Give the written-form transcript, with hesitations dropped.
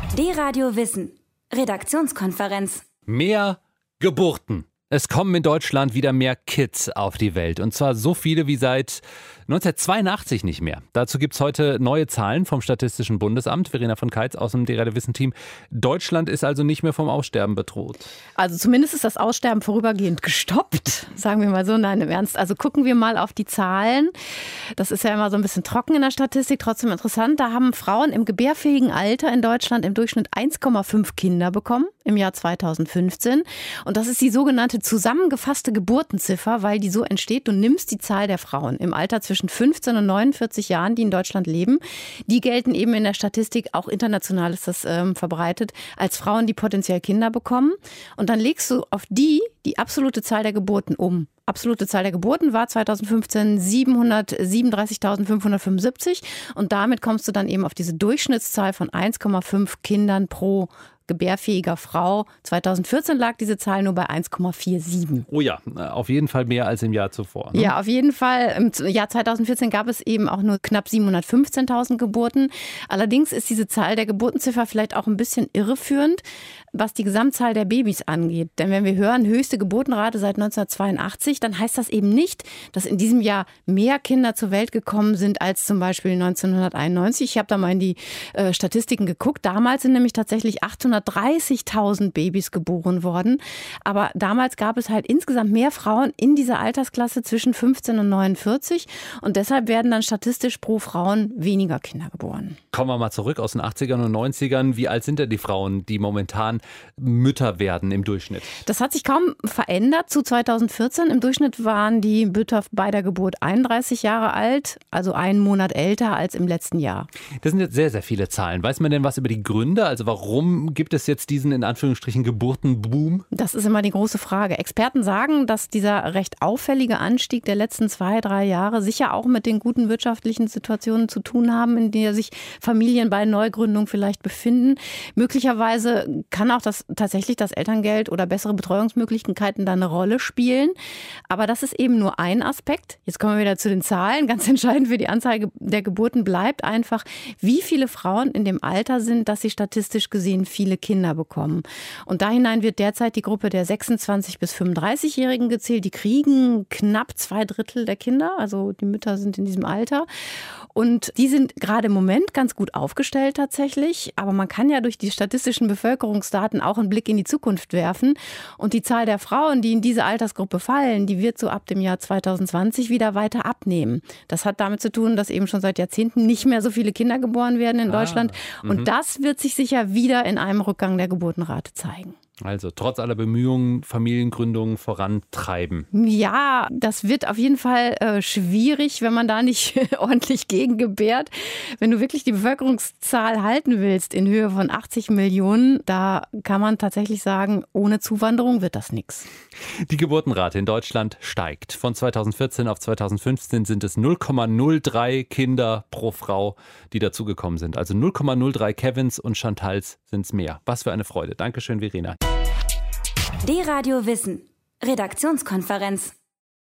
D-Radio Wissen. Redaktionskonferenz. Mehr Geburten. Es kommen in Deutschland wieder mehr Kids auf die Welt. Und zwar so viele wie seit 1982 nicht mehr. Dazu gibt es heute neue Zahlen vom Statistischen Bundesamt. Verena von Keitz aus dem D-Radio Wissen-Team. Deutschland ist also nicht mehr vom Aussterben bedroht. Also zumindest ist das Aussterben vorübergehend gestoppt. Sagen wir mal so, nein, im Ernst. Also gucken wir mal auf die Zahlen. Das ist ja immer so ein bisschen trocken in der Statistik, trotzdem interessant. Da haben Frauen im gebärfähigen Alter in Deutschland im Durchschnitt 1,5 Kinder bekommen im Jahr 2015. Und das ist die sogenannte zusammengefasste Geburtenziffer, weil die so entsteht. Du nimmst die Zahl der Frauen im Alter zwischen 15 und 49 Jahren, die in Deutschland leben. Die gelten eben in der Statistik, auch international ist das verbreitet, als Frauen, die potenziell Kinder bekommen. Und dann legst du auf die absolute Zahl der Geburten um. Absolute Zahl der Geburten war 2015 737.575 und damit kommst du dann eben auf diese Durchschnittszahl von 1,5 Kindern pro gebärfähiger Frau. 2014 lag diese Zahl nur bei 1,47. Oh ja, auf jeden Fall mehr als im Jahr zuvor. Ne? Ja, auf jeden Fall. Im Jahr 2014 gab es eben auch nur knapp 715.000 Geburten. Allerdings ist diese Zahl der Geburtenziffer vielleicht auch ein bisschen irreführend, was die Gesamtzahl der Babys angeht. Denn wenn wir hören, höchste Geburtenrate seit 1982, dann heißt das eben nicht, dass in diesem Jahr mehr Kinder zur Welt gekommen sind als zum Beispiel 1991. Ich habe da mal in die Statistiken geguckt. Damals sind nämlich tatsächlich 830.000 Babys geboren worden. Aber damals gab es halt insgesamt mehr Frauen in dieser Altersklasse zwischen 15 und 49. Und deshalb werden dann statistisch pro Frauen weniger Kinder geboren. Kommen wir mal zurück aus den 80ern und 90ern. Wie alt sind denn die Frauen, die momentan Mütter werden im Durchschnitt? Das hat sich kaum verändert zu 2014. Im Durchschnitt waren die Mütter bei der Geburt 31 Jahre alt, also einen Monat älter als im letzten Jahr. Das sind jetzt sehr, sehr viele Zahlen. Weiß man denn was über die Gründe? Also warum gibt es jetzt diesen in Anführungsstrichen Geburtenboom? Das ist immer die große Frage. Experten sagen, dass dieser recht auffällige Anstieg der letzten 2-3 Jahre sicher auch mit den guten wirtschaftlichen Situationen zu tun haben, in denen sich Familien bei Neugründung vielleicht befinden. Möglicherweise kann auch tatsächlich das Elterngeld oder bessere Betreuungsmöglichkeiten da eine Rolle spielen. Aber das ist eben nur ein Aspekt. Jetzt kommen wir wieder zu den Zahlen. Ganz entscheidend für die Anzahl der Geburten bleibt einfach, wie viele Frauen in dem Alter sind, dass sie statistisch gesehen viele Kinder bekommen. Und da hinein wird derzeit die Gruppe der 26- bis 35-Jährigen gezählt. Die kriegen knapp 2/3 der Kinder. Also die Mütter sind in diesem Alter. Und die sind gerade im Moment ganz gut aufgestellt tatsächlich. Aber man kann ja durch die statistischen Bevölkerungsdaten auch einen Blick in die Zukunft werfen. Und die Zahl der Frauen, die in diese Altersgruppe fallen, die wird so ab dem Jahr 2020 wieder weiter abnehmen. Das hat damit zu tun, dass eben schon seit Jahrzehnten nicht mehr so viele Kinder geboren werden in Deutschland. Und das wird sich sicher wieder in einem Rückgang der Geburtenrate zeigen. Also trotz aller Bemühungen, Familiengründungen vorantreiben. Ja, das wird auf jeden Fall schwierig, wenn man da nicht ordentlich gegengebärt. Wenn du wirklich die Bevölkerungszahl halten willst in Höhe von 80 Millionen, da kann man tatsächlich sagen, ohne Zuwanderung wird das nichts. Die Geburtenrate in Deutschland steigt. Von 2014 auf 2015 sind es 0,03 Kinder pro Frau, die dazugekommen sind. Also 0,03 Kevins und Chantals sind es mehr. Was für eine Freude. Dankeschön, Verena. D-Radio Wissen. Redaktionskonferenz.